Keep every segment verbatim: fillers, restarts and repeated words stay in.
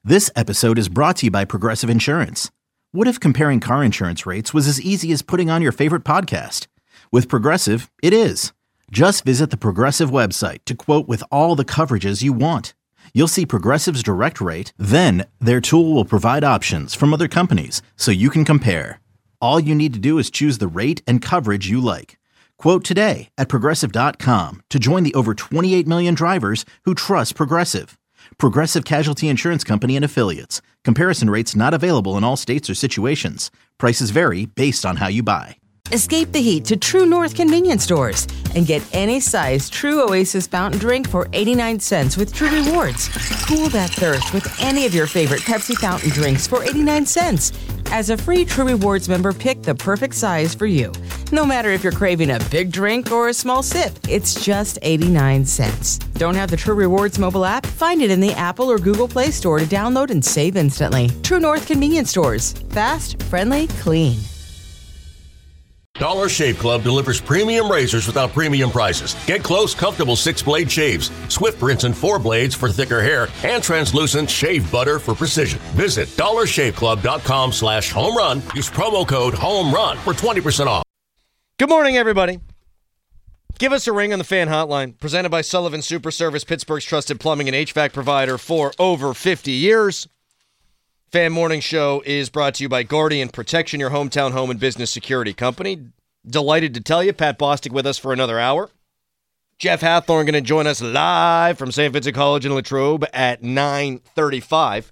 This episode is brought to you by Progressive Insurance. What if comparing car insurance rates was as easy as putting on your favorite podcast? With Progressive, it is. Just visit the Progressive website to quote with all the coverages you want. You'll see Progressive's direct rate, then their tool will provide options from other companies so you can compare. All you need to do is choose the rate and coverage you like. Quote today at Progressive dot com to join the over twenty-eight million drivers who trust Progressive. Progressive Casualty Insurance Company and Affiliates. Comparison rates not available in all states or situations. Prices vary based on how you buy. Escape the heat to True North convenience stores and get any size True Oasis fountain drink for eighty-nine cents with True Rewards. Cool that thirst with any of your favorite Pepsi fountain drinks for eighty-nine cents. As a free True Rewards member, pick the perfect size for you. No matter if you're craving a big drink or a small sip, it's just eighty-nine cents. Don't have the True Rewards mobile app? Find it in the Apple or Google Play Store to download and save instantly. True North convenience stores. Fast, friendly, clean. Dollar Shave Club delivers premium razors without premium prices. Get close, comfortable six-blade shaves, swift rinse and four blades for thicker hair, and translucent shave butter for precision. Visit dollar shave club dot com slash home run. Use promo code HOMERUN for twenty percent off. Good morning, everybody. Give us a ring on the fan hotline, presented by Sullivan Super Service, Pittsburgh's trusted plumbing and H V A C provider for over fifty years. Fan Morning Show is brought to you by Guardian Protection, your hometown home and business security company. Delighted to tell you, Pat Bostic with us for another hour. Jeff Hathorn going to join us live from Saint Vincent College in Latrobe at nine thirty-five.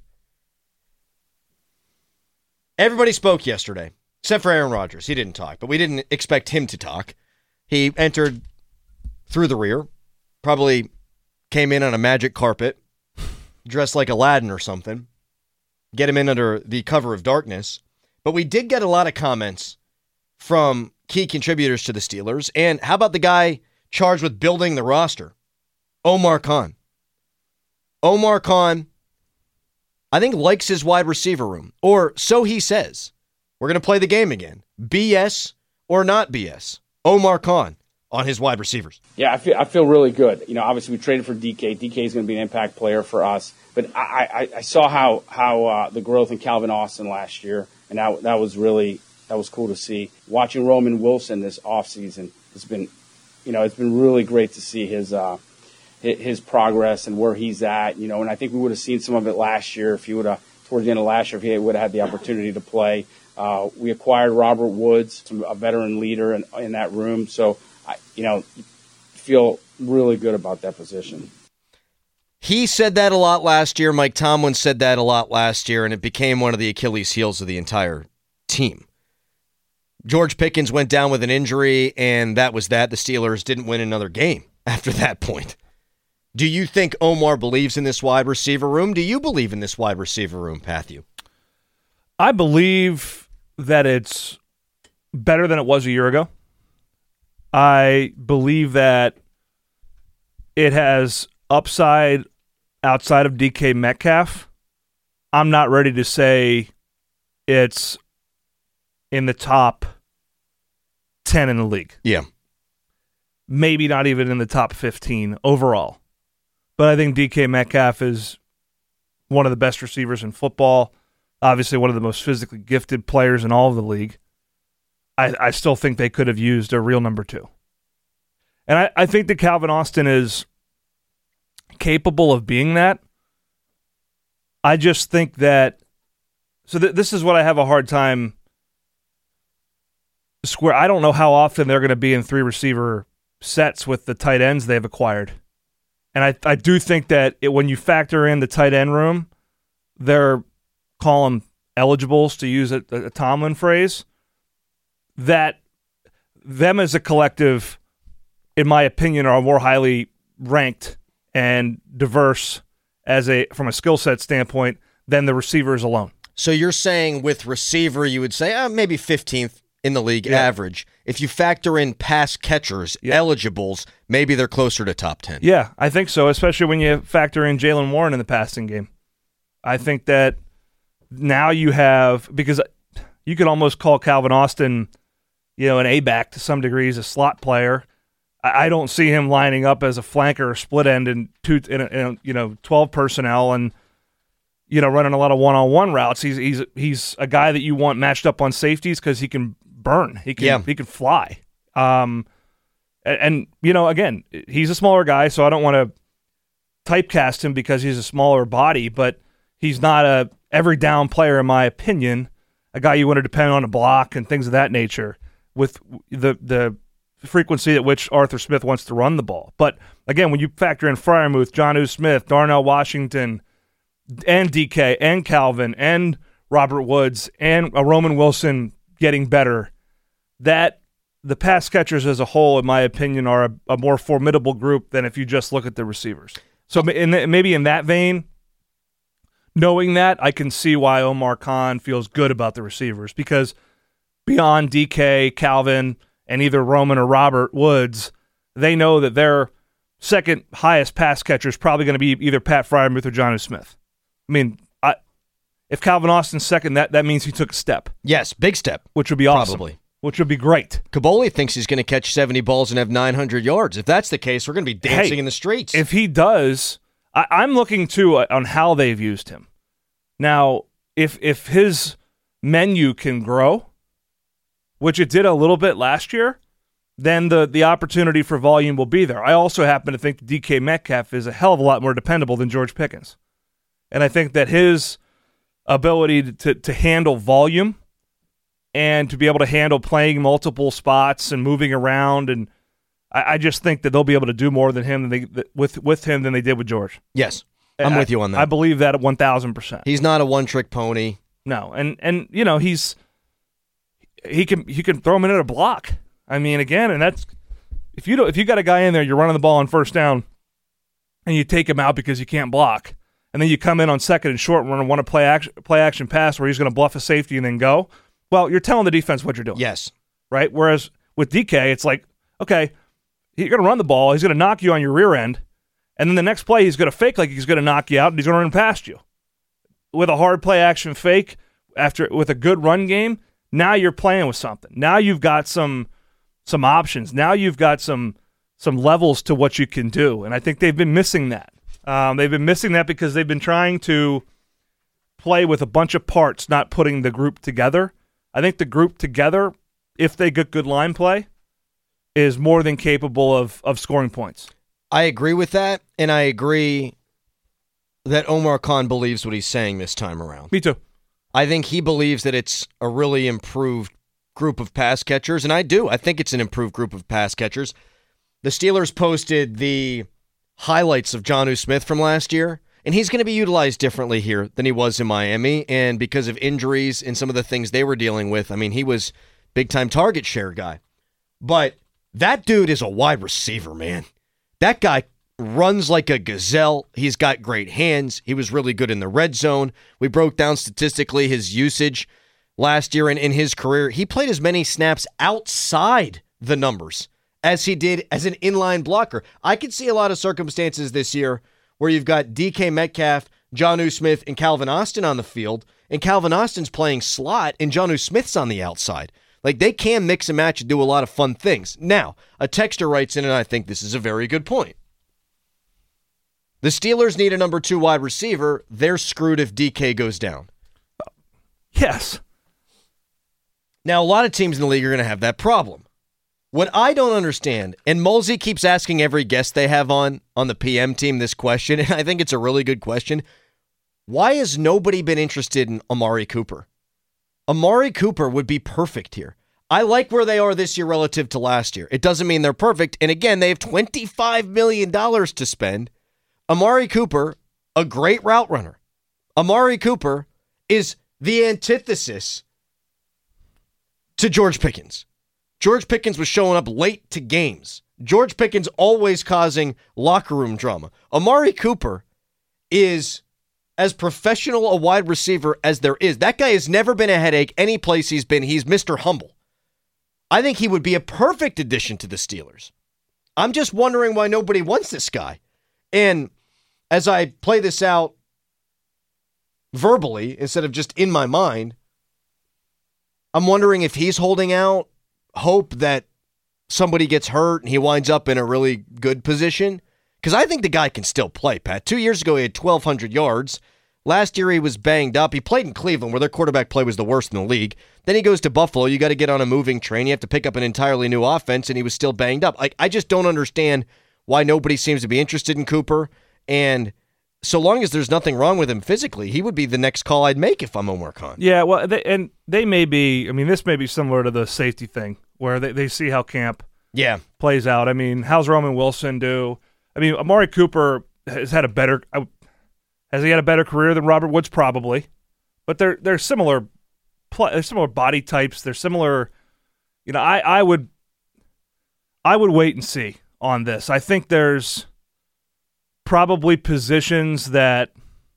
Everybody spoke yesterday, except for Aaron Rodgers. He didn't talk, but we didn't expect him to talk. He entered through the rear, probably came in on a magic carpet, dressed like Aladdin or something. Get him in under the cover of darkness. But we did get a lot of comments from key contributors to the Steelers. And how about the guy charged with building the roster? Omar Khan. Omar Khan, I think, likes his wide receiver room. Or so he says. We're going to play the game again. B S or not B S. Omar Khan on his wide receivers. Yeah, I feel I feel really good. You know, obviously we traded for D K. D K is going to be an impact player for us. But I, I, I saw how how uh, the growth in Calvin Austin last year, and that that was really that was cool to see. Watching Roman Wilson this offseason has been, you know, it's been really great to see his uh, his progress and where he's at. You know, and I think we would have seen some of it last year if he would have towards the end of last year if he would have had the opportunity to play. Uh, we acquired Robert Woods, a veteran leader in, in that room. So, I, you know, feel really good about that position. He said that a lot last year. Mike Tomlin said that a lot last year, and it became one of the Achilles heels of the entire team. George Pickens went down with an injury, and that was that. The Steelers didn't win another game after that point. Do you think Omar believes in this wide receiver room? Do you believe in this wide receiver room, Patthew? I believe that it's better than it was a year ago. I believe that it has upside outside of D K Metcalf. I'm not ready to say it's in the top ten in the league. Yeah. Maybe not even in the top fifteen overall. But I think D K Metcalf is one of the best receivers in football. Obviously one of the most physically gifted players in all of the league. I, I still think they could have used a real number two. And I, I think that Calvin Austin is capable of being that. I just think that so th- this is what I have a hard time square. I don't know how often they're going to be in three receiver sets with the tight ends they've acquired. And I, I do think that it, when you factor in the tight end room, they're call them eligibles, to use a, a Tomlin phrase, that them as a collective, in my opinion, are more highly ranked and diverse as a from a skill set standpoint than the receivers alone. So you're saying with receiver, you would say uh, maybe fifteenth in the league yeah. average. If you factor in pass catchers, yeah. eligibles, maybe they're closer to top ten. Yeah, I think so, especially when you factor in Jaylen Warren in the passing game. I think that now you have, because you could almost call Calvin Austin, you know, an A-back to some degree. He's a slot player. I don't see him lining up as a flanker or split end in two, in, a, in a, you know, twelve personnel. And you know, running a lot of one-on-one routes. He's he's he's a guy that you want matched up on safeties because he can burn. He can Yeah. he can fly. Um, and, and you know, again, he's a smaller guy, so I don't want to typecast him because he's a smaller body, but he's not a every down player in my opinion. A guy you want to depend on a block and things of that nature with the the frequency at which Arthur Smith wants to run the ball. But again, when you factor in Freiermuth, Jonnu Smith, Darnell Washington, and D K, and Calvin, and Robert Woods, and a Roman Wilson getting better, that the pass catchers as a whole, in my opinion, are a, a more formidable group than if you just look at the receivers. So in the, maybe in that vein, knowing that, I can see why Omar Khan feels good about the receivers, because beyond D K, Calvin, and either Roman or Robert Woods, they know that their second highest pass catcher is probably going to be either Pat Freiermuth or Jonnu Smith. I mean, I, if Calvin Austin's second, that, that means he took a step. Yes, big step. Which would be awesome. Probably. Which would be great. Kaboli thinks he's going to catch seventy balls and have nine hundred yards. If that's the case, we're going to be dancing hey, in the streets. If he does, I, I'm looking, too, on how they've used him. Now, if if his menu can grow, which it did a little bit last year, then the, the opportunity for volume will be there. I also happen to think D K Metcalf is a hell of a lot more dependable than George Pickens. And I think that his ability to, to handle volume and to be able to handle playing multiple spots and moving around, and I, I just think that they'll be able to do more than him than they, with, with him than they did with George. Yes, I'm I, with you on that. I believe that at one thousand percent. He's not a one-trick pony. No, and, and you know, he's he can he can throw him in at a block. I mean, again, and that's if you don't, if you got a guy in there, you're running the ball on first down, and you take him out because you can't block, and then you come in on second and short and want to play action play action pass where he's going to bluff a safety and then go. Well, you're telling the defense what you're doing. Yes, right. Whereas with D K, it's like, okay, you're going to run the ball, he's going to knock you on your rear end, and then the next play he's going to fake like he's going to knock you out, and he's going to run past you with a hard play action fake after with a good run game. Now you're playing with something. Now you've got some. some options. Now you've got some some levels to what you can do, and I think they've been missing that. Um, they've been missing that because they've been trying to play with a bunch of parts, not putting the group together. I think the group together, if they get good line play, is more than capable of of scoring points. I agree with that, and I agree that Omar Khan believes what he's saying this time around. Me too. I think he believes that it's a really improved group of pass catchers, and I do. I think it's an improved group of pass catchers. The Steelers posted the highlights of Jonnu Smith from last year, and he's going to be utilized differently here than he was in Miami, and because of injuries and some of the things they were dealing with, I mean, he was big-time target share guy. But that dude is a wide receiver, man. That guy runs like a gazelle. He's got great hands. He was really good in the red zone. We broke down statistically his usage last year and in his career. He played as many snaps outside the numbers as he did as an inline blocker. I could see a lot of circumstances this year where you've got D K Metcalf, Jonnu Smith, and Calvin Austin on the field, and Calvin Austin's playing slot, and Jonnu Smith's on the outside. Like, they can mix and match and do a lot of fun things. Now, a texter writes in, and I think this is a very good point. The Steelers need a number two wide receiver. They're screwed if D K goes down. Yes. Now, a lot of teams in the league are going to have that problem. What I don't understand, and Mulsey keeps asking every guest they have on on the P M team this question, and I think it's a really good question. Why has nobody been interested in Amari Cooper? Amari Cooper would be perfect here. I like where they are this year relative to last year. It doesn't mean they're perfect, and again, they have twenty-five million dollars to spend. Amari Cooper, a great route runner. Amari Cooper is the antithesis to George Pickens. George Pickens was showing up late to games. George Pickens always causing locker room drama. Amari Cooper is as professional a wide receiver as there is. That guy has never been a headache any place he's been. He's Mister Humble. I think he would be a perfect addition to the Steelers. I'm just wondering why nobody wants this guy. And as I play this out verbally instead of just in my mind, I'm wondering if he's holding out hope that somebody gets hurt and he winds up in a really good position. Because I think the guy can still play, Pat. Two years ago, he had twelve hundred yards. Last year he was banged up. He played in Cleveland, where their quarterback play was the worst in the league. Then he goes to Buffalo. You got to get on a moving train. You have to pick up an entirely new offense, and he was still banged up. Like, I just don't understand why nobody seems to be interested in Cooper. And so long as there's nothing wrong with him physically, he would be the next call I'd make if I'm Omar Khan. Yeah, well, they, and they may be, I mean, this may be similar to the safety thing, where they, they see how camp yeah. plays out. I mean, how's Roman Wilson do? I mean, Amari Cooper has had a better has he had a better career than Robert Woods? Probably, but they're they're similar, they're similar body types. They're similar. You know, I, I would I would wait and see on this. I think there's probably positions that,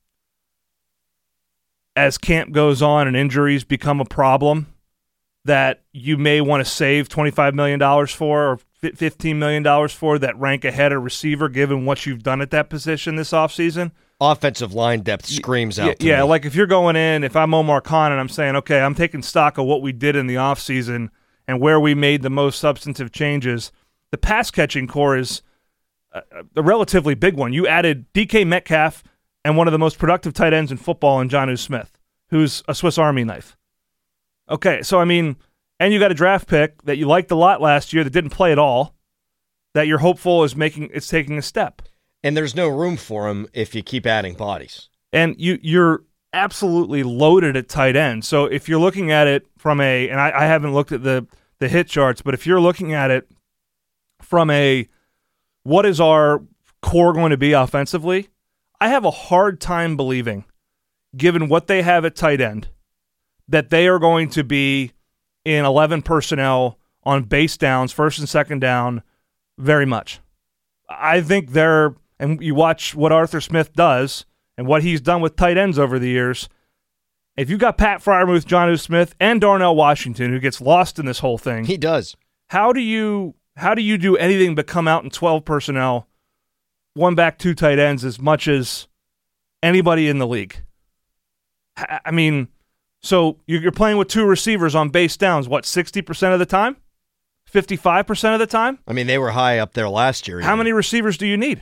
as camp goes on and injuries become a problem, that you may want to save twenty-five million dollars for or fifteen million dollars for, that rank ahead of receiver given what you've done at that position this offseason. Offensive line depth screams out yeah, to Yeah, me. like if you're going in, if I'm Omar Khan and I'm saying, okay, I'm taking stock of what we did in the offseason and where we made the most substantive changes, the pass-catching core is a, a relatively big one. You added D K Metcalf and one of the most productive tight ends in football in Jonnu Smith, who's a Swiss Army knife. Okay, so I mean, and you got a draft pick that you liked a lot last year that didn't play at all, that you're hopeful is making it's taking a step. And there's no room for him if you keep adding bodies. And you you're absolutely loaded at tight end. So if you're looking at it from a, and I, I haven't looked at the the hit charts, but if you're looking at it from a, what is our core going to be offensively? I have a hard time believing, given what they have at tight end, that they are going to be in eleven personnel on base downs, first and second down, very much. I think they're, and you watch what Arthur Smith does and what he's done with tight ends over the years. If you got Pat Freiermuth, Jonnu Smith, and Darnell Washington, who gets lost in this whole thing, he does. How do you how do you do anything but come out in twelve personnel, one back, two tight ends, as much as anybody in the league? I mean, so you're playing with two receivers on base downs, what, sixty percent of the time? fifty-five percent of the time? I mean, they were high up there last year. How even. many receivers do you need?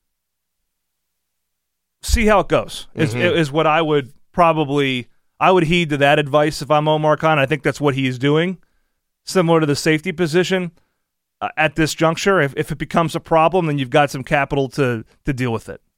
See how it goes, is, mm-hmm. is what I would probably, I would heed to that advice if I'm Omar Khan. I think that's what he is doing, similar to the safety position uh, at this juncture. If, if it becomes a problem, then you've got some capital to to deal with it.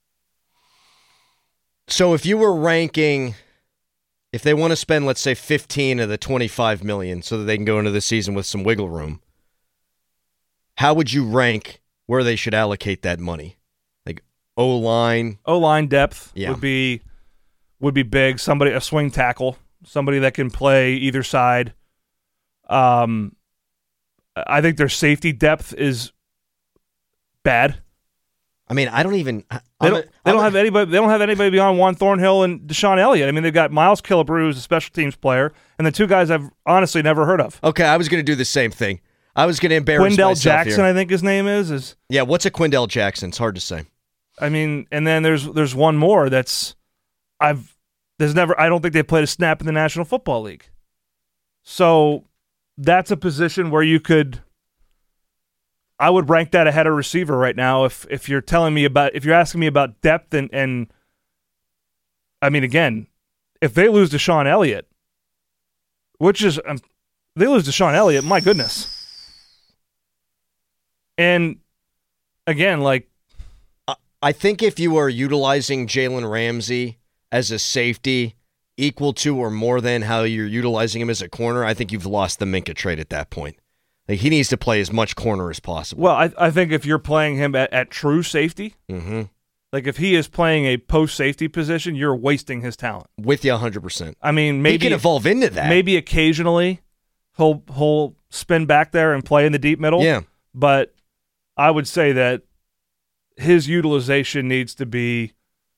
So if you were ranking, if they want to spend, let's say, fifteen of the twenty-five million dollars so that they can go into the season with some wiggle room, how would you rank where they should allocate that money? Like O-line? O-line depth yeah. would be would be big. Somebody, a swing tackle, somebody that can play either side. Um, I think their safety depth is bad. I mean, I don't even. They don't, they don't have anybody. They don't have anybody beyond Juan Thornhill and Deshaun Elliott. I mean, they've got Miles Killebrew, who's a special teams player, and the two guys I've honestly never heard of. Okay, I was going to do the same thing. I was going to embarrass Quindell myself Jackson, here. I think his name is. Is yeah. What's a Quindell Jackson? It's hard to say. I mean, and then there's there's one more that's I've there's never. I don't think they've played a snap in the National Football League. So that's a position where you could. I would rank that ahead of receiver right now. If if you're telling me about, if you're asking me about depth and, and I mean, again, if they lose Deshaun Elliott, which is, um, they lose Deshaun Elliott, my goodness. And again, like, I think if you are utilizing Jalen Ramsey as a safety equal to or more than how you're utilizing him as a corner, I think you've lost the Minkah trade at that point. Like, he needs to play as much corner as possible. Well, I, I think if you're playing him at, at true safety, mm-hmm. like if he is playing a post-safety position, you're wasting his talent. With you one hundred percent. I mean, maybe he can evolve into that. Maybe occasionally he'll he'll spin back there and play in the deep middle. Yeah. But I would say that his utilization needs to be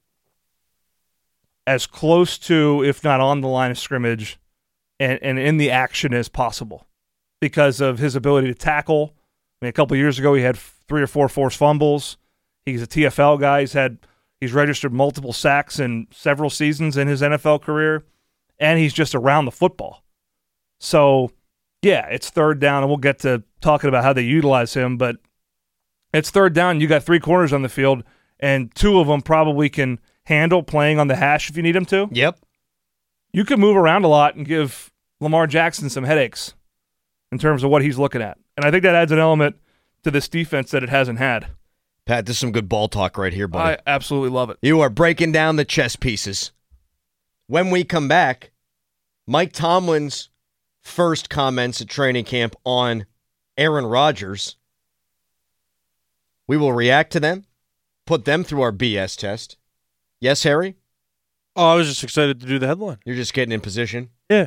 as close to, if not on the line of scrimmage, and, and in the action as possible, because of his ability to tackle. I mean, a couple of years ago, he had three or four forced fumbles. He's a T F L guy. He's had he's registered multiple sacks in several seasons in his N F L career, and he's just around the football. So, yeah, it's third down, and we'll get to talking about how they utilize him, but it's third down. You got three corners on the field, and two of them probably can handle playing on the hash if you need him to, Yep. you can move around a lot and give Lamar Jackson some headaches in terms of what he's looking at. And I think that adds an element to this defense that it hasn't had. Pat, this is some good ball talk right here, buddy. I absolutely love it. You are breaking down the chess pieces. When we come back, Mike Tomlin's first comments at training camp on Aaron Rodgers. We will react to them, put them through our B S test. Yes, Harry? Oh, I was just excited to do the headline. You're just getting in position? Yeah.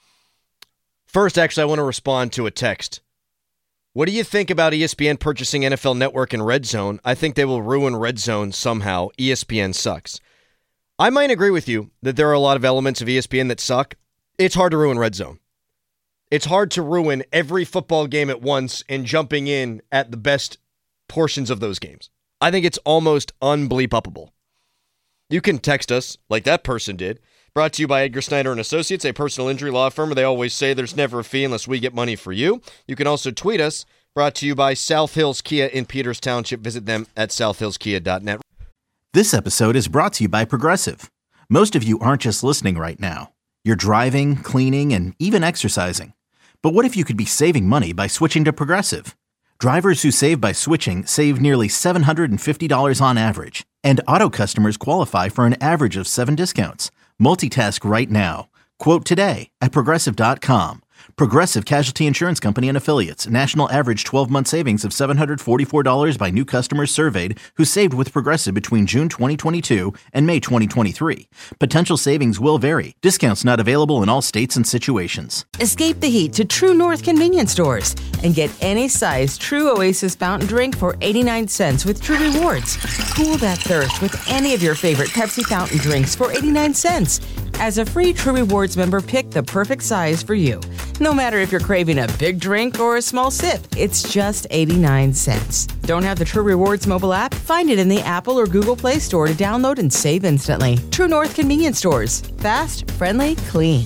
First, actually, I want to respond to a text. What do you think about E S P N purchasing N F L Network and Red Zone? I think they will ruin Red Zone somehow. E S P N sucks. I might agree with you that there are a lot of elements of E S P N that suck. It's hard to ruin Red Zone. It's hard to ruin every football game at once and jumping in at the best portions of those games. I think it's almost unbleep-uppable. You can text us like that person did. Brought to you by Edgar Snyder and Associates, a personal injury law firm where they always say there's never a fee unless we get money for you. You can also tweet us. Brought to you by South Hills Kia in Peters Township. Visit them at south hills kia dot net. This episode is brought to you by Progressive. Most of you aren't just listening right now. You're driving, cleaning, and even exercising. But what if you could be saving money by switching to Progressive? Drivers who save by switching save nearly seven hundred fifty dollars on average. And auto customers qualify for an average of seven discounts. Multitask right now. Quote today at progressive dot com. Progressive Casualty Insurance Company and Affiliates. National average twelve-month savings of seven hundred forty-four dollars by new customers surveyed who saved with Progressive between June twenty twenty-two and May twenty twenty-three. Potential savings will vary. Discounts not available in all states and situations. Escape the heat to True North convenience stores and get any size True Oasis fountain drink for eighty-nine cents with True Rewards. Cool that thirst with any of your favorite Pepsi fountain drinks for eighty-nine cents. As a free True Rewards member, pick the perfect size for you. No matter if you're craving a big drink or a small sip, it's just eighty-nine cents. Don't have the True Rewards mobile app? Find it in the Apple or Google Play Store to download and save instantly. True North convenience stores. Fast, friendly, clean.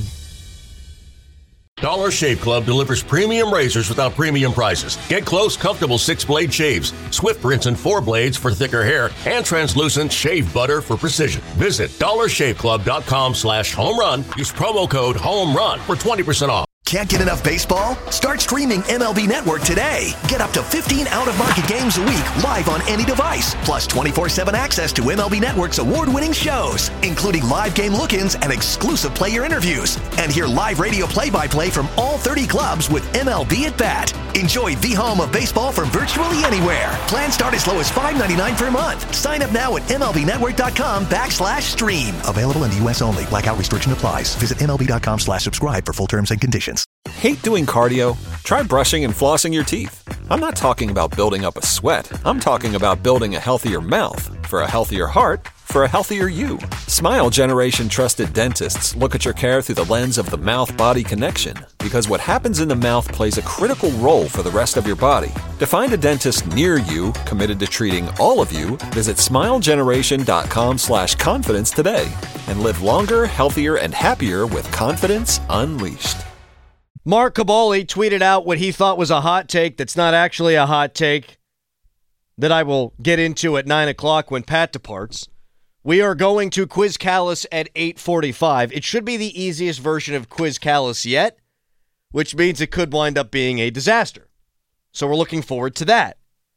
Dollar Shave Club delivers premium razors without premium prices. Get close, comfortable six-blade shaves, Swift rinse and four blades for thicker hair, and translucent shave butter for precision. Visit dollar shave club dot com slash home run. Use promo code HOMERUN for twenty percent off. Can't get enough baseball? Start streaming M L B Network today. Get up to fifteen out-of-market games a week live on any device, plus twenty-four seven access to M L B Network's award-winning shows, including live game look-ins and exclusive player interviews. And hear live radio play-by-play from all thirty clubs with M L B at Bat. Enjoy the home of baseball from virtually anywhere. Plans start as low as five ninety-nine per month. Sign up now at MLBnetwork.com backslash stream. Available in the U S only. Blackout restriction applies. Visit MLB.com slash subscribe for full terms and conditions. Hate doing cardio? Try brushing and flossing your teeth. I'm not talking about building up a sweat. I'm talking about building a healthier mouth for a healthier heart for a healthier you. Smile Generation trusted dentists look at your care through the lens of the mouth-body connection, because what happens in the mouth plays a critical role for the rest of your body. To find a dentist near you committed to treating all of you, visit smilegeneration.com slash confidence today and live longer, healthier, and happier with confidence unleashed. Mark Caboli tweeted out what he thought was a hot take that's not actually a hot take that I will get into at nine o'clock when Pat departs. We are going to Quiz Callus at eight forty-five. It should be the easiest version of Quiz Callus yet, which means it could wind up being a disaster. So we're looking forward to that.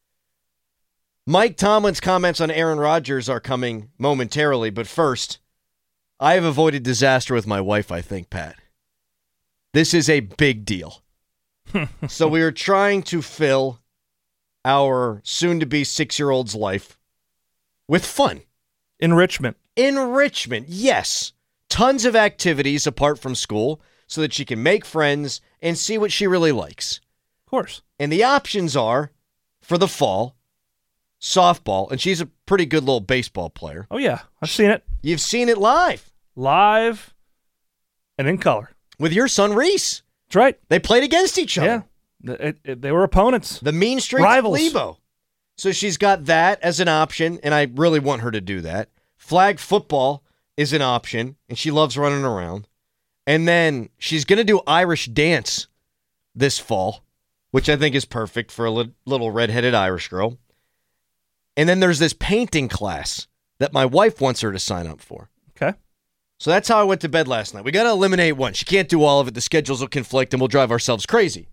Mike Tomlin's comments on Aaron Rodgers are coming momentarily, but first, I have avoided disaster with my wife, I think, Pat. This is a big deal. So we are trying to fill our soon-to-be six-year-old's life with fun. Enrichment. Enrichment, yes. Tons of activities apart from school so that she can make friends and see what she really likes. Of course. And the options are, for the fall, softball, and she's a pretty good little baseball player. Oh, yeah. I've seen it. You've seen it live. Live and in color. With your son, Reese. That's right. They played against each other. Yeah. It, it, they were opponents. The Mean Streets Rivals. Lebo. So she's got that as an option, and I really want her to do that. Flag football is an option, and she loves running around. And then she's going to do Irish dance this fall, which I think is perfect for a li- little redheaded Irish girl. And then there's this painting class that my wife wants her to sign up for. Okay. So that's how I went to bed last night. We got to eliminate one. She can't do all of it. The schedules will conflict and we'll drive ourselves crazy.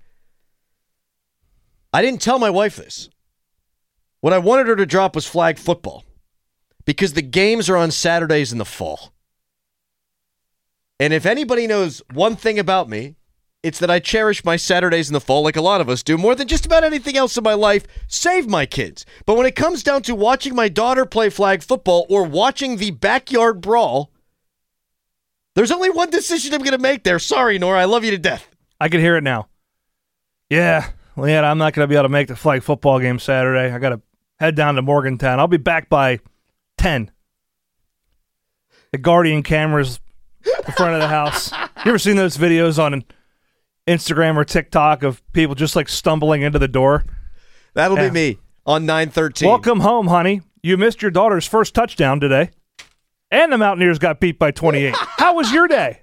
I didn't tell my wife this. What I wanted her to drop was flag football because the games are on Saturdays in the fall. And if anybody knows one thing about me, it's that I cherish my Saturdays in the fall like a lot of us do more than just about anything else in my life, save my kids. But when it comes down to watching my daughter play flag football or watching the backyard brawl, there's only one decision I'm going to make there. Sorry, Nora, I love you to death. I can hear it now. Yeah, Leanne, I'm not going to be able to make the flag football game Saturday. I got to head down to Morgantown. I'll be back by ten. The Guardian cameras in front of the house. You ever seen those videos on Instagram or TikTok of people just like stumbling into the door? That'll yeah. be me on nine thirteen. Welcome home, honey. You missed your daughter's first touchdown today. And the Mountaineers got beat by twenty-eight. How was your day?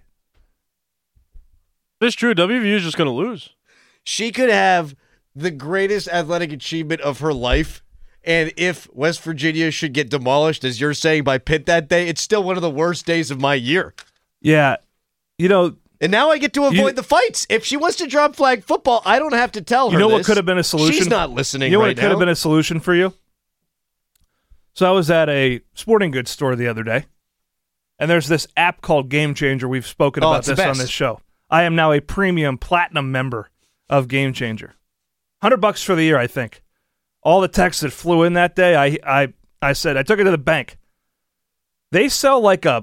It's true. W V U is just going to lose. She could have the greatest athletic achievement of her life, and if West Virginia should get demolished, as you're saying, by Pitt that day, it's still one of the worst days of my year. Yeah. You know... And now I get to avoid you, the fights. If she wants to drop flag football, I don't have to tell her. You know this. what could have been a solution? She's not listening You know right what now. could have been a solution for you? So I was at a sporting goods store the other day, and there's this app called Game Changer. We've spoken oh, about it's this the on best. this show. I am now a premium platinum member of Game Changer. one hundred bucks for the year, I think. All the texts that flew in that day, I I I said, I took it to the bank. They sell like a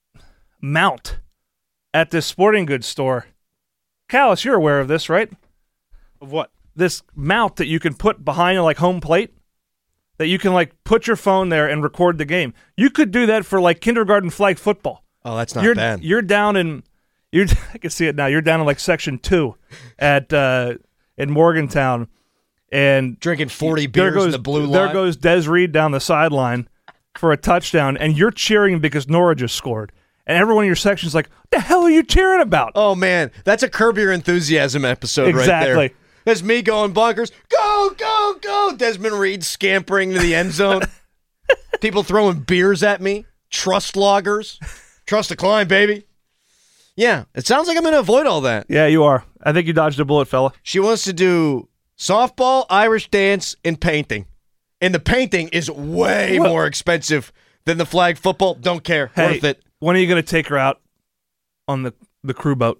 mount at this sporting goods store. Callis, you're aware of this, right? Of what? This mount that you can put behind like home plate, that you can like put your phone there and record the game. You could do that for like kindergarten flag football. Oh, that's not you're, bad. You're down in, you're I can see it now. You're down in like section two at uh, in Morgantown, and drinking forty beers goes, in the blue line. There goes Des Reed down the sideline for a touchdown, and you're cheering because Nora just scored. And everyone in your section is like, what the hell are you cheering about? Oh, man. That's a Curb Your Enthusiasm episode exactly. right there. That's me going bonkers. Go, go, go. Desmond Reed scampering to the end zone. People throwing beers at me. Trust loggers. Trust to climb, baby. Yeah, it sounds like I'm going to avoid all that. Yeah, you are. I think you dodged a bullet, fella. She wants to do softball, Irish dance, and painting. And the painting is way Well, more expensive than the flag football. Don't care. Hey, Worth it. When are you going to take her out on the, the crew boat?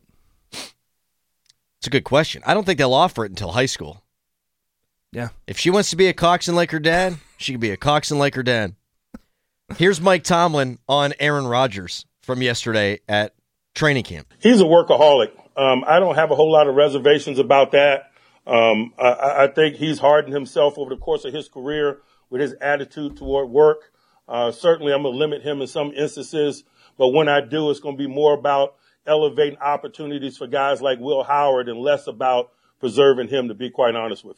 It's a good question. I don't think they'll offer it until high school. Yeah. If she wants to be a coxswain like her dad, she can be a coxswain like her dad. Here's Mike Tomlin on Aaron Rodgers from yesterday at training camp. He's a workaholic. Um, I don't have a whole lot of reservations about that. Um, I, I think he's hardened himself over the course of his career with his attitude toward work. Uh, certainly, I'm going to limit him in some instances, but when I do, it's going to be more about elevating opportunities for guys like Will Howard and less about preserving him, to be quite honest with you.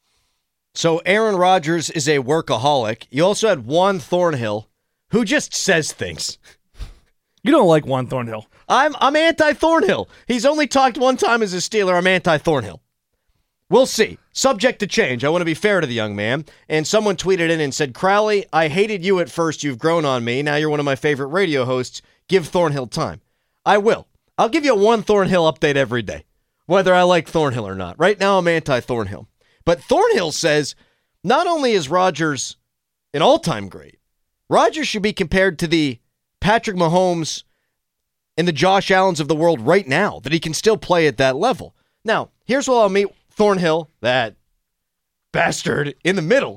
So Aaron Rodgers is a workaholic. You also had Juan Thornhill, who just says things. You don't like Juan Thornhill. I'm I'm anti-Thornhill. He's only talked one time as a Steeler. I'm anti-Thornhill. We'll see. Subject to change. I want to be fair to the young man. And someone tweeted in and said, Crowley, I hated you at first. You've grown on me. Now you're one of my favorite radio hosts. Give Thornhill time. I will. I'll give you a one Thornhill update every day, whether I like Thornhill or not. Right now, I'm anti-Thornhill. But Thornhill says not only is Rodgers an all-time great, Rodgers should be compared to the Patrick Mahomes and the Josh Allens of the world right now, that he can still play at that level. Now, here's what I'll meet Thornhill, that bastard, in the middle.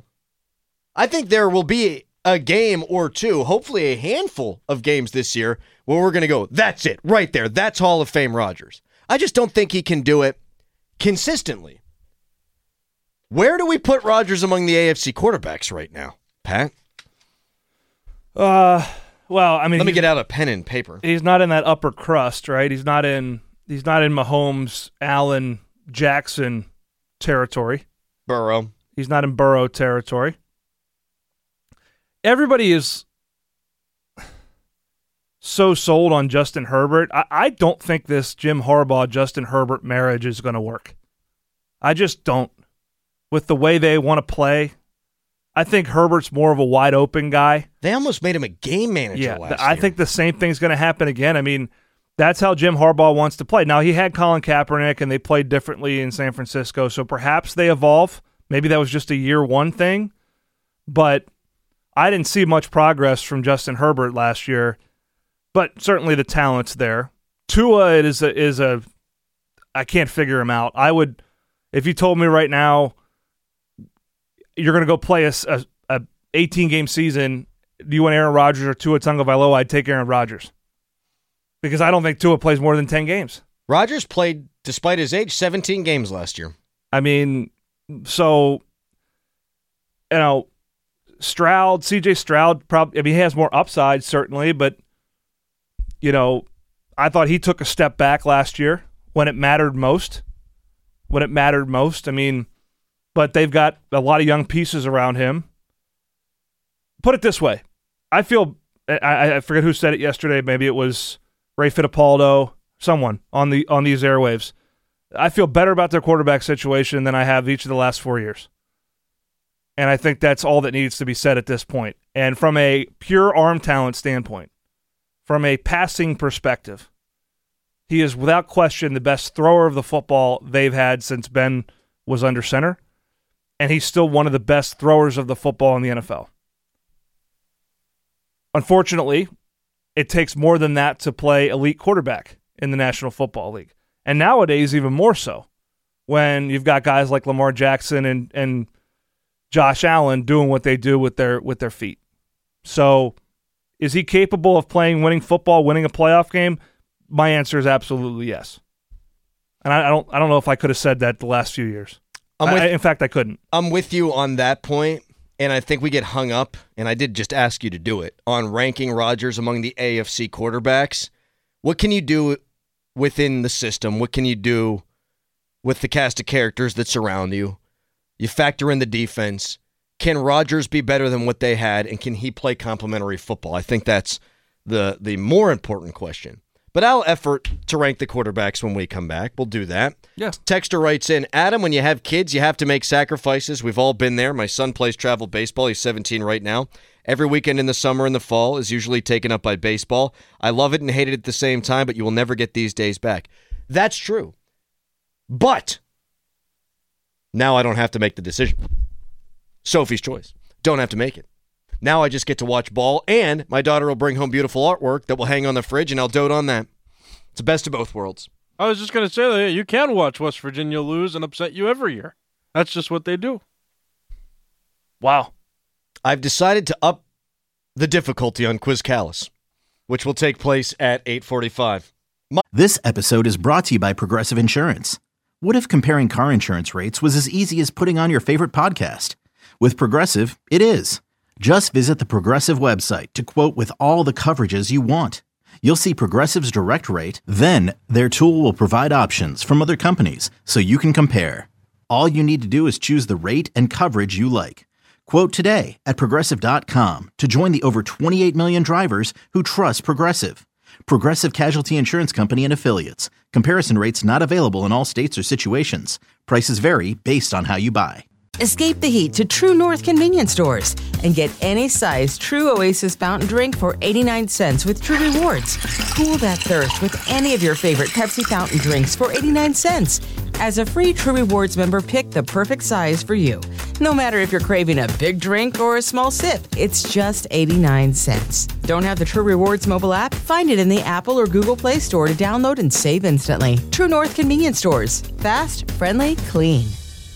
I think there will be a game or two, hopefully a handful of games this year, where we're going to go, that's it, right there. That's Hall of Fame Rodgers. I just don't think he can do it consistently. Where do we put Rodgers among the A F C quarterbacks right now, Pat? Uh, well, I mean, let me get out a pen and paper. He's not in that upper crust, right? He's not in. He's not in Mahomes, Allen, Jackson territory. Burrow. He's not in Burrow territory. Everybody is so sold on Justin Herbert. I, I don't think this Jim Harbaugh, Justin Herbert marriage is going to work. I just don't. With the way they want to play, I think Herbert's more of a wide open guy. They almost made him a game manager yeah, last I year. think the same thing's going to happen again. I mean, that's how Jim Harbaugh wants to play. Now, he had Colin Kaepernick, and they played differently in San Francisco, so perhaps they evolve. Maybe that was just a year one thing, but I didn't see much progress from Justin Herbert last year, but certainly the talent's there. Tua is a, is a I can't figure him out. I would, if you told me right now you're going to go play a, a, a eighteen-game season, do you want Aaron Rodgers or Tua Tagovailoa? I'd take Aaron Rodgers because I don't think Tua plays more than ten games. Rodgers played, despite his age, seventeen games last year. I mean, so, you know, Stroud, C J Stroud, probably, I mean, he has more upside, certainly, but, you know, I thought he took a step back last year when it mattered most. When it mattered most. I mean, but they've got a lot of young pieces around him. Put it this way. I feel, I, I forget who said it yesterday. Maybe it was Ray Fittipaldo, someone on the on these airwaves. I feel better about their quarterback situation than I have each of the last four years. And I think that's all that needs to be said at this point. And from a pure arm talent standpoint, from a passing perspective, he is without question the best thrower of the football they've had since Ben was under center. And he's still one of the best throwers of the football in the N F L. Unfortunately, it takes more than that to play elite quarterback in the National Football League. And nowadays, even more so, when you've got guys like Lamar Jackson and, and Josh Allen doing what they do with their with their feet. So, is he capable of playing winning football, winning a playoff game? My answer is absolutely yes. And I, I don't I don't know if I could have said that the last few years. I'm with, I, in fact, I couldn't. I'm with you on that point, and I think we get hung up, and I did just ask you to do it, on ranking Rodgers among the A F C quarterbacks. What can you do within the system? What can you do with the cast of characters that surround you? You factor in the defense. Can Rodgers be better than what they had, and can he play complementary football? I think that's the the more important question. But I'll effort to rank the quarterbacks when we come back. We'll do that. Yeah. Texter writes in, Adam, when you have kids, you have to make sacrifices. We've all been there. My son plays travel baseball. He's seventeen right now. Every weekend in the summer and the fall is usually taken up by baseball. I love it and hate it at the same time, but you will never get these days back. That's true. But now I don't have to make the decision. Sophie's choice. Don't have to make it. Now I just get to watch ball, and my daughter will bring home beautiful artwork that will hang on the fridge, and I'll dote on that. It's the best of both worlds. I was just going to say that you can watch West Virginia lose and upset you every year. That's just what they do. Wow. I've decided to up the difficulty on Quiz Callus, which will take place at eight forty-five. My- This episode is brought to you by Progressive Insurance. What if comparing car insurance rates was as easy as putting on your favorite podcast? With Progressive, it is. Just visit the Progressive website to quote with all the coverages you want. You'll see Progressive's direct rate, then their tool will provide options from other companies so you can compare. All you need to do is choose the rate and coverage you like. Quote today at Progressive dot com to join the over twenty-eight million drivers who trust Progressive. Progressive Casualty Insurance Company and Affiliates. Comparison rates not available in all states or situations. Prices vary based on how you buy. Escape the heat to True North convenience stores and get any size True Oasis fountain drink for eighty-nine cents with True Rewards. Cool that thirst with any of your favorite Pepsi fountain drinks for eighty-nine cents. As a free True Rewards member, pick the perfect size for you. No matter if you're craving a big drink or a small sip, it's just eighty-nine cents. Don't have the True Rewards mobile app? Find it in the Apple or Google Play Store to download and save instantly. True North convenience stores. Fast, friendly, clean.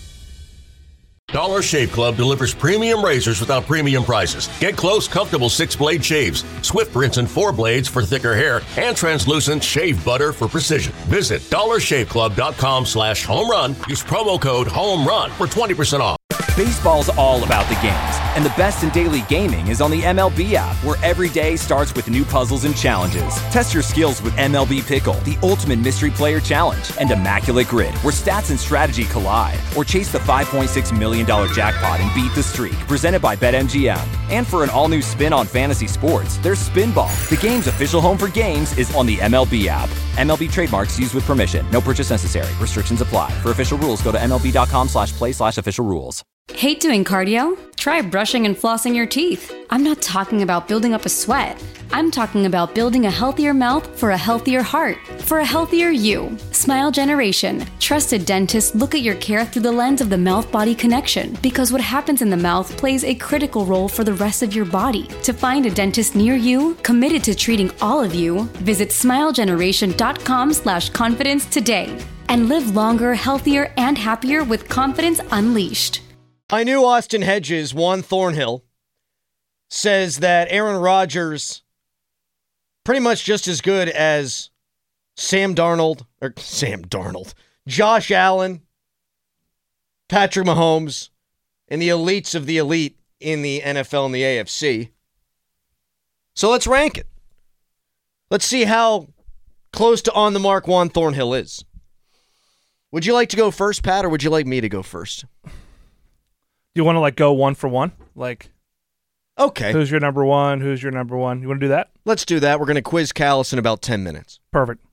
Dollar Shave Club delivers premium razors without premium prices. Get close, comfortable six-blade shaves, Swift rinse and four blades for thicker hair, and translucent shave butter for precision. Visit dollar shave club dot com slash home run. Use promo code HOMERUN for twenty percent off. Baseball's all about the games, and the best in daily gaming is on the M L B app, where every day starts with new puzzles and challenges. Test your skills with M L B Pickle, the ultimate mystery player challenge, and Immaculate Grid, where stats and strategy collide. Or chase the five point six million dollars jackpot and beat the streak, presented by BetMGM. And for an all-new spin on fantasy sports, there's Spinball. The game's official home for games is on the M L B app. M L B trademarks used with permission. No purchase necessary. Restrictions apply. For official rules, go to M L B dot com slash play slash official rules. Hate doing cardio? Try brushing and flossing your teeth. I'm not talking about building up a sweat. I'm talking about building a healthier mouth for a healthier heart, for a healthier you. Smile Generation. Trusted dentists look at your care through the lens of the mouth-body connection, because what happens in the mouth plays a critical role for the rest of your body. To find a dentist near you, committed to treating all of you, visit smilegeneration.com slash confidence today. And live longer, healthier, and happier with confidence unleashed. I knew Austin Hedges, Juan Thornhill, says that Aaron Rodgers pretty much just as good as Sam Darnold, or Sam Darnold, Josh Allen, Patrick Mahomes, and the elites of the elite in the N F L and the A F C. So let's rank it. Let's see how close to on the mark Juan Thornhill is. Would you like to go first, Pat, or would you like me to go first? Do you want to like go one for one? Like, okay. Who's your number one? Who's your number one? You want to do that? Let's do that. We're going to quiz Callis in about ten minutes. Perfect.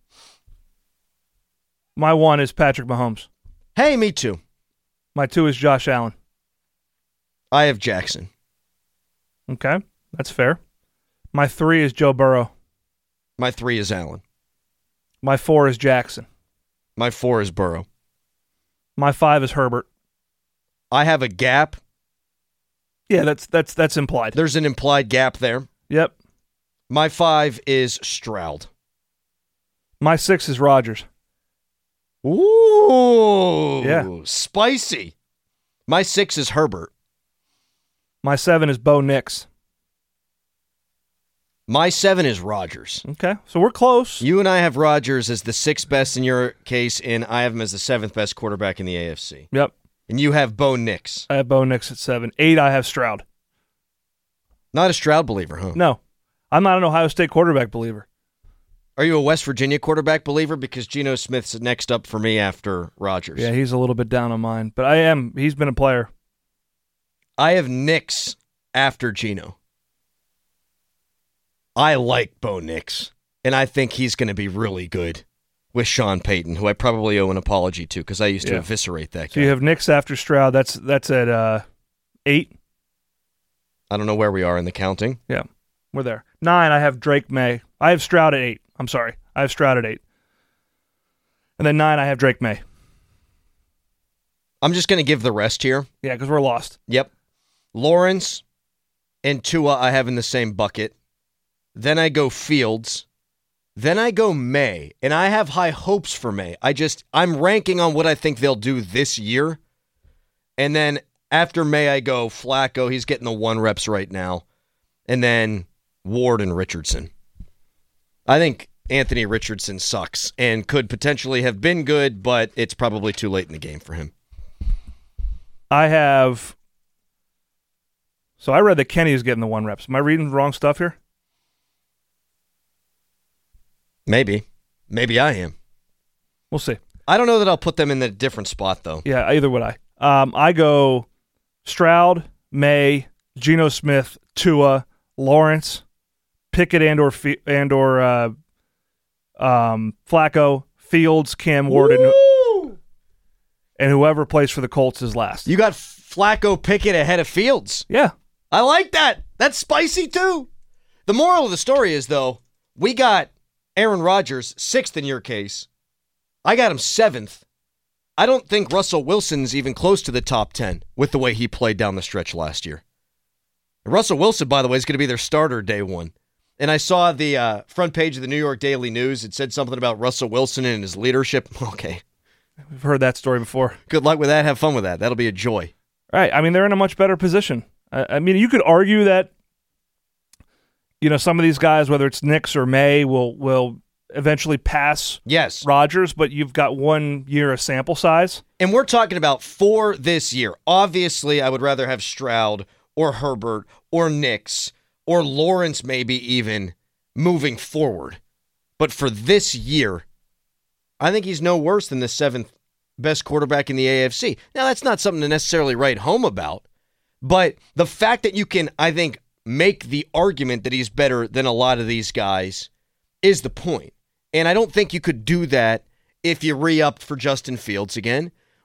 My one is Patrick Mahomes. Hey, me too. My two is Josh Allen. I have Jackson. Okay, that's fair. My three is Joe Burrow. My three is Allen. My four is Jackson. My four is Burrow. My five is Herbert. I have a gap. Yeah, that's that's that's implied. There's an implied gap there. Yep. My five is Stroud. My six is Rodgers. Ooh. Yeah. Spicy. My six is Herbert. My seven is Bo Nix. My seven is Rodgers. Okay, so we're close. You and I have Rodgers as the sixth best in your case, and I have him as the seventh best quarterback in the A F C. Yep. And you have Bo Nix. I have Bo Nix at seven. Eight, I have Stroud. Not a Stroud believer, huh? No. I'm not an Ohio State quarterback believer. Are you a West Virginia quarterback believer? Because Geno Smith's next up for me after Rodgers. Yeah, he's a little bit down on mine, but I am. He's been a player. I have Nix after Geno. I like Bo Nix, and I think he's going to be really good with Sean Payton, who I probably owe an apology to because I used to Yeah. eviscerate that guy. So you have Nix after Stroud. That's that's at uh, eight. I don't know where we are in the counting. Yeah, we're there. Nine, I have Drake May. I have Stroud at eight. I'm sorry. I have Stroud at eight. And then nine, I have Drake May. I'm just going to give the rest here. Yeah, because we're lost. Yep. Lawrence and Tua I have in the same bucket. Then I go Fields. Then I go May. And I have high hopes for May. I just, I'm ranking on what I think they'll do this year. And then after May, I go Flacco. He's getting the one reps right now. And then Ward and Richardson. I think Anthony Richardson sucks and could potentially have been good, but it's probably too late in the game for him. I have. So I read that Kenny is getting the one reps. Am I reading the wrong stuff here? Maybe. Maybe I am. We'll see. I don't know that I'll put them in a different spot, though. Yeah, either would I. Um, I go Stroud, May, Geno Smith, Tua, Lawrence, Pickett and or and or uh, um, Flacco, Fields, Cam Ward, and, and whoever plays for the Colts is last. You got Flacco, Pickett ahead of Fields. Yeah. I like that. That's spicy, too. The moral of the story is, though, we got Aaron Rodgers sixth in your case. I got him seventh. I don't think Russell Wilson's even close to the top ten with the way he played down the stretch last year. Russell Wilson, by the way, is going to be their starter day one. And I saw the uh, front page of the New York Daily News. It said something about Russell Wilson and his leadership. Okay. We've heard that story before. Good luck with that. Have fun with that. That'll be a joy. Right. I mean, they're in a much better position. I, I mean, you could argue that, you know, some of these guys, whether it's Nix or May, will will eventually pass yes. Rodgers, but you've got one year of sample size. And we're talking about for this year. Obviously, I would rather have Stroud or Herbert or Nix or Lawrence maybe even moving forward. But for this year, I think he's no worse than the seventh best quarterback in the A F C. Now, that's not something to necessarily write home about, but the fact that you can, I think, make the argument that he's better than a lot of these guys is the point. And I don't think you could do that if you re-upped for Justin Fields again,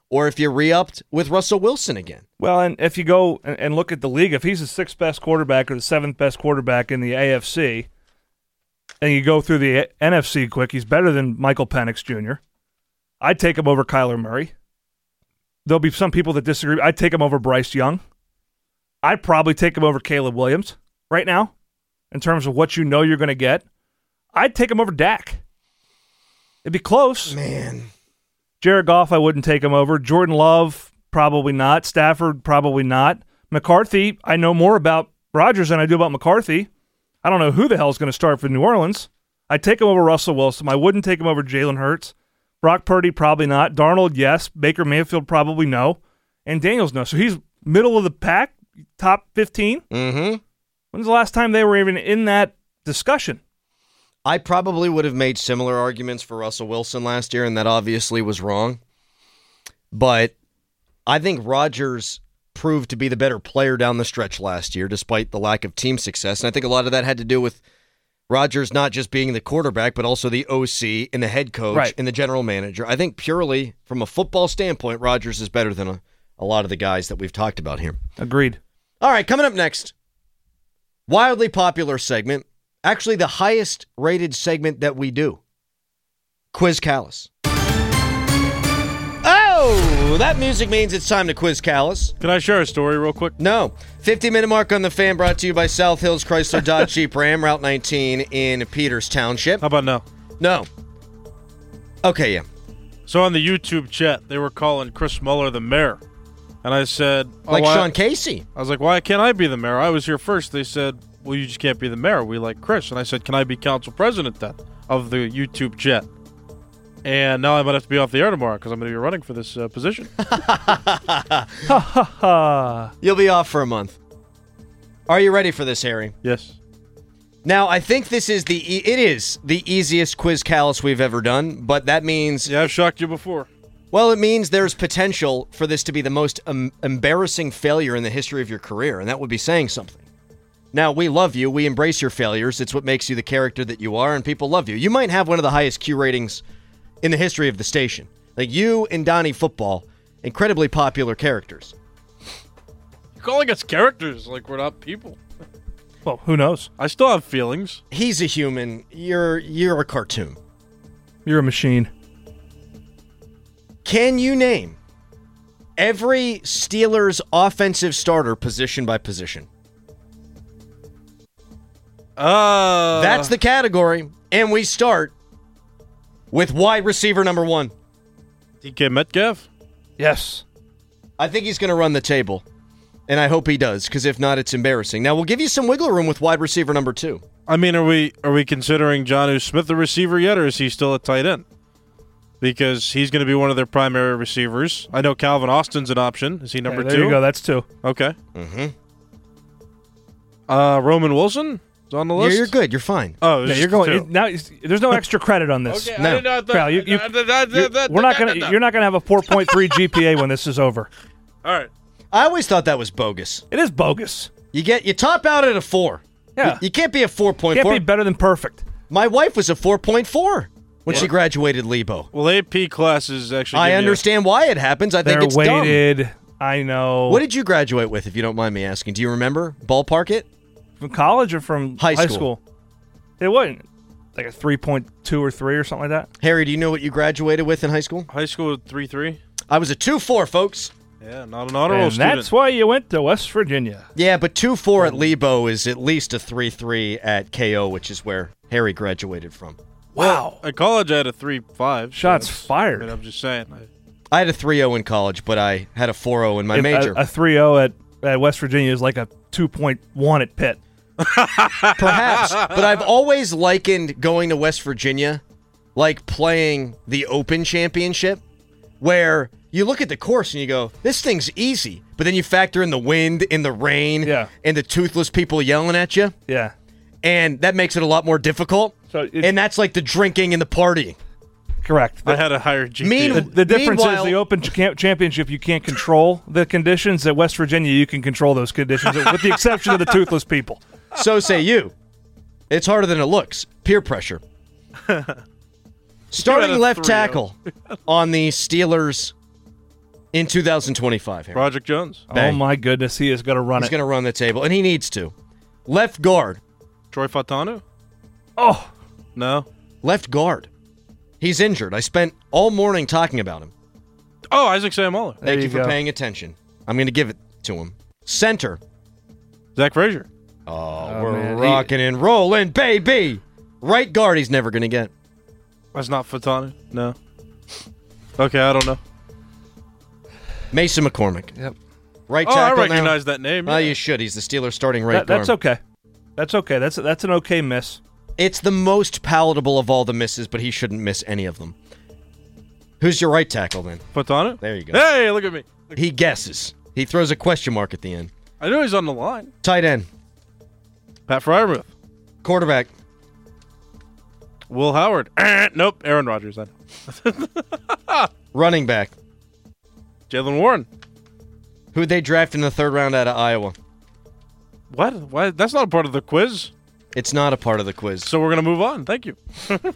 or if you re-upped with Russell Wilson again. Well, and if you go and and look at the league, if he's the sixth best quarterback or the seventh best quarterback in the A F C, and you go through the N F C quick, he's better than Michael Penix Junior I'd take him over Kyler Murray. There'll be some people that disagree. I'd take him over Bryce Young. I'd probably take him over Caleb Williams right now in terms of what you know you're going to get. I'd take him over Dak. It'd be close. Man. Jared Goff, I wouldn't take him over. Jordan Love, probably not. Stafford, probably not. McCarthy, I know more about Rodgers than I do about McCarthy. I don't know who the hell is going to start for New Orleans. I'd take him over Russell Wilson. I wouldn't take him over Jalen Hurts. Brock Purdy, probably not. Darnold, yes. Baker Mayfield, probably no. And Daniels, no. So he's middle of the pack, top fifteen. Mm-hmm. When's the last time they were even in that discussion? I probably would have made similar arguments for Russell Wilson last year, and that obviously was wrong. But I think Rodgers proved to be the better player down the stretch last year, despite the lack of team success. And I think a lot of that had to do with Rodgers not just being the quarterback, but also the O C and the head coach right. and the general manager. I think purely from a football standpoint, Rodgers is better than a, a lot of the guys that we've talked about here. Agreed. All right, coming up next, wildly popular segment. Actually, the highest rated segment that we do. Quiz Callus. Oh, that music means it's time to Quiz Callus. Can I share a story real quick? No. fifty-minute mark on the Fan brought to you by South Hills Chrysler Dodge Jeep Ram, Route nineteen in Peters Township. How about no? No. Okay, yeah. So on the YouTube chat, they were calling Chris Mueller the mayor. And I said... Oh, like why? Sean Casey. I was like, why can't I be the mayor? I was here first. They said... Well, you just can't be the mayor. We like Chris. And I said, can I be council president then of the YouTube chat? And now I might have to be off the air tomorrow because I'm going to be running for this uh, position. You'll be off for a month. Are you ready for this, Harry? Yes. Now, I think this is the e- it is the easiest Quiz Callus we've ever done, but that means... Yeah, I've shocked you before. Well, it means there's potential for this to be the most um, embarrassing failure in the history of your career, and that would be saying something. Now, we love you. We embrace your failures. It's what makes you the character that you are, and people love you. You might have one of the highest Q ratings in the history of the station. Like you and Donnie Football, incredibly popular characters. You're calling us characters like we're not people. Well, who knows? I still have feelings. He's a human. You're you're a cartoon. You're a machine. Can you name every Steelers offensive starter position by position? Uh, That's the category. And we start with wide receiver number one. D K Metcalf? Yes. I think he's going to run the table. And I hope he does, because if not, it's embarrassing. Now, we'll give you some wiggle room with wide receiver number two. I mean, are we are we considering Jonnu Smith a receiver yet, or is he still a tight end? Because he's going to be one of their primary receivers. I know Calvin Austin's an option. Is he number yeah, two? There you go. That's two. Okay. Mm-hmm. Uh, Roman Wilson is on the list? Yeah, you're good. You're fine. Oh, yeah, you're going you, now. There's no extra credit on this. Okay, no. I did not th- Kyle, you, you, I did not- you, we're not gonna. You're not gonna have a four point three G P A when this is over. All right. I always thought that was bogus. It is bogus. You get you top out at a four. Yeah. You, you can't be a four point Can't four. be better than perfect. My wife was a four point four when Yeah. she graduated Lebo. Well, A P classes actually. I give you- understand why it happens. I think They're it's weighted. dumb. I know. What did you graduate with, if you don't mind me asking? Do you remember? Ballpark it? From college or from High high school. school? It wasn't like a three point two or three or something like that. Harry, do you know what you graduated with in high school? High school three three. I was a two four, folks. Yeah, not an honor roll And student. that's why you went to West Virginia. Yeah, but two four at Lebo is at least a three three at K O, which is where Harry graduated from. Wow. At college, I had a three five. Shots I fired. mean, I'm just saying. I, I had a three oh in college, but I had a four oh in my If major. A, a three oh at, at West Virginia is like a two point one at Pitt. Perhaps, but I've always likened going to West Virginia like playing the Open Championship, where you look at the course and you go, this thing's easy, but then you factor in the wind and the rain Yeah. and the toothless people yelling at you, Yeah. and that makes it a lot more difficult. So it- and that's like the drinking and the partying. Correct. I had a higher G P A. Mean- The, the difference Meanwhile- is the Open Ch- Championship, you can't control the conditions. At West Virginia, you can control those conditions, with the exception of the toothless people. So say you. It's harder than it looks. Peer pressure. Starting a left three oh. tackle on the Steelers In two thousand twenty-five, Harry. Project Jones. Bang. Oh, my goodness. He is going to run He's it. going to run the table, and he needs to. Left guard. Troy Fautanu? Oh. No. Left guard. He's injured. I spent all morning talking about him. Oh, Isaac Seumalo. Thank you, you for go. paying attention. I'm going to give it to him. Center. Zach Frazier. Oh, Oh, we're man. rocking and rolling, baby. Right guard he's never going to get. That's not Fautanu? No. Okay, I don't know. Mason McCormick. Yep. Right Oh, I tackle now. recognize that name. Well, yeah. you should. He's the Steelers' starting right That, guard. that's okay. That's okay. That's that's an okay miss. It's the most palatable of all the misses, but he shouldn't miss any of them. Who's your right tackle then? Fautanu? There you go. Hey, look at me. He guesses. He throws a question mark at the end. I know he's on the line. Tight end. Pat Fryermuth. Quarterback. Will Howard. Eh, nope. Aaron Rodgers then. Running back. Jalen Warren. Who'd they draft in the third round out of Iowa? What? Why? That's not a part of the quiz. It's not a part of the quiz. So we're going to move on. Thank you.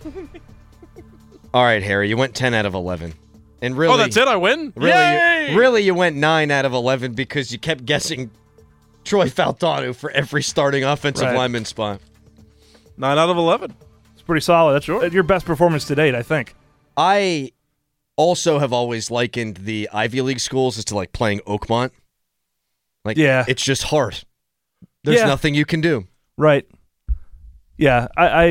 All right, Harry, you went ten out of eleven. And really, oh, that's it? I win? Really, Yay! you, really, you went nine out of eleven because you kept guessing Troy Fautanu for every starting offensive Right. lineman spot. nine out of eleven. It's pretty solid. That's Sure. your best performance to date, I think. I also have always likened the Ivy League schools as to like playing Oakmont. Like, Yeah. it's just hard. There's Yeah. nothing you can do. Right. Yeah, I, I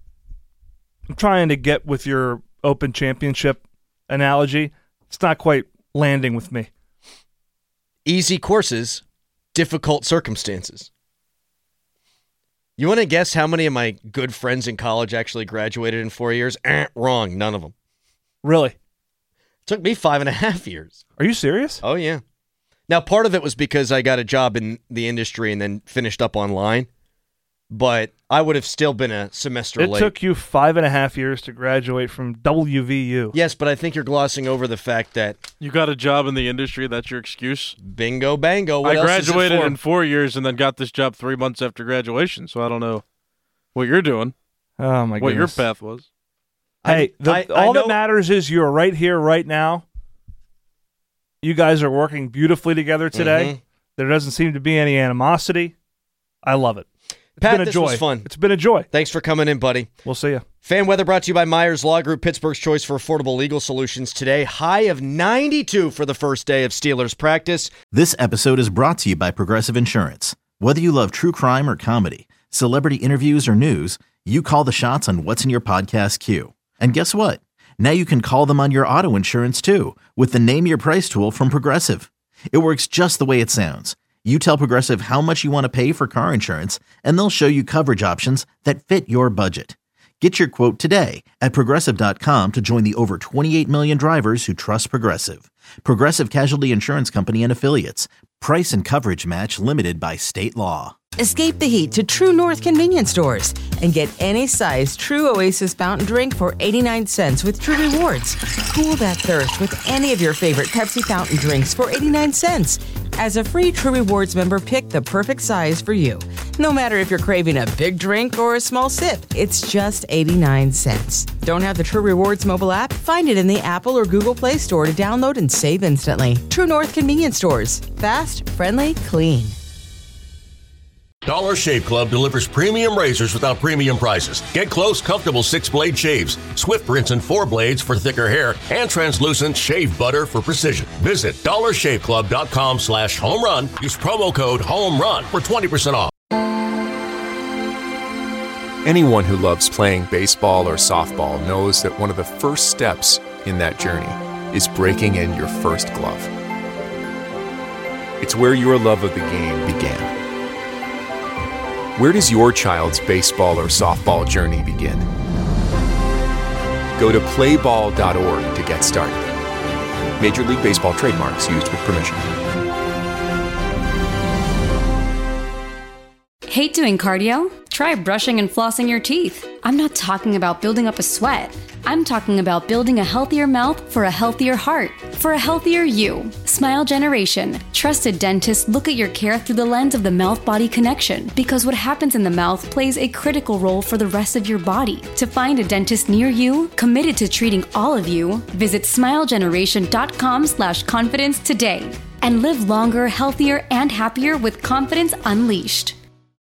I'm trying to get with your Open Championship analogy. It's not quite landing with me. Easy courses, difficult circumstances. You want to guess how many of my good friends in college actually graduated in four years? Eh, wrong. None of them. Really? Took me five and a half years. Are you serious? Oh, yeah. Now, part of it was because I got a job in the industry and then finished up online. But I would have still been a semester It late. took you five and a half years to graduate from W V U. Yes, but I think you're glossing over the fact that You got a job in the industry. That's your excuse? bingo bango. What I else is it graduated for? in four years and then got this job three months after graduation, so I don't know what you're doing, Oh, my what your goodness. path was. Hey, the, I- I all know- that matters is you're right here, right now. You guys are working beautifully together today. Mhm. There doesn't seem to be any animosity. I love it. It's Pat, been a this joy. was fun. It's been a joy. Thanks for coming in, buddy. We'll see you. Fan weather brought to you by Myers Law Group, Pittsburgh's choice for affordable legal solutions today. High of ninety-two for the first day of Steelers practice. This episode is brought to you by Progressive Insurance. Whether you love true crime or comedy, celebrity interviews or news, you call the shots on what's in your podcast queue. And guess what? Now you can call them on your auto insurance too with the Name Your Price tool from Progressive. It works just the way it sounds. You tell Progressive how much you want to pay for car insurance, and they'll show you coverage options that fit your budget. Get your quote today at Progressive dot com to join the over twenty-eight million drivers who trust Progressive. Progressive Casualty Insurance Company and Affiliates. Price and coverage match limited by state law. Escape the heat to True North convenience stores and get any size True Oasis fountain drink for eighty-nine cents with True Rewards. Cool that thirst with any of your favorite Pepsi fountain drinks for eighty-nine cents. As a free True Rewards member, pick the perfect size for you. No matter if you're craving a big drink or a small sip, it's just eighty-nine cents. Don't have the True Rewards mobile app? Find it in the Apple or Google Play Store to download and save instantly. True North convenience stores. Fast, friendly, clean. Dollar Shave Club delivers premium razors without premium prices. Get close, comfortable six-blade shaves, Swift rinse and four blades for thicker hair, and translucent shave butter for precision. Visit dollar shave club dot com slash home run. Use promo code HOMERUN for twenty percent off. Anyone who loves playing baseball or softball knows that one of the first steps in that journey is breaking in your first glove. It's where your love of the game began. Where does your child's baseball or softball journey begin? Go to play ball dot org to get started. Major League Baseball trademarks used with permission. Hate doing cardio? Try brushing and flossing your teeth. I'm not talking about building up a sweat. I'm talking about building a healthier mouth for a healthier heart, for a healthier you. Smile Generation. Trusted dentists look at your care through the lens of the mouth-body connection, because what happens in the mouth plays a critical role for the rest of your body. To find a dentist near you, committed to treating all of you, visit smilegeneration.com slash confidence today. And live longer, healthier, and happier with confidence unleashed.